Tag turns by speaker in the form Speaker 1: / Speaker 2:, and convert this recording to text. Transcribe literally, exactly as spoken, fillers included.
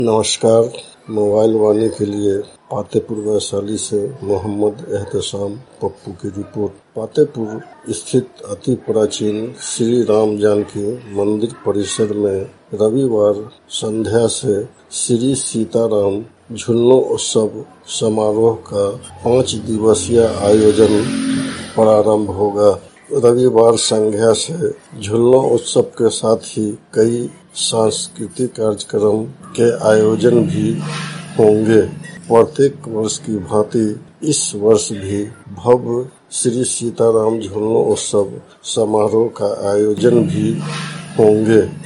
Speaker 1: नमस्कार। मोबाइल वाणी के लिए पातेपुर वैशाली से मोहम्मद एहतशाम पप्पू की रिपोर्ट। पातेपुर स्थित अति प्राचीन श्री राम जानकी मंदिर परिसर में रविवार संध्या से श्री सीताराम झुल्लो उत्सव समारोह का पाँच दिवसीय आयोजन प्रारंभ होगा। रविवार संध्या से झुल्लो उत्सव के साथ ही कई सांस्कृतिक कार्यक्रम के आयोजन भी होंगे। प्रत्येक वर्ष की भांति इस वर्ष भी भव्य श्री सीताराम झुल्लो उत्सव समारोह का आयोजन भी होंगे।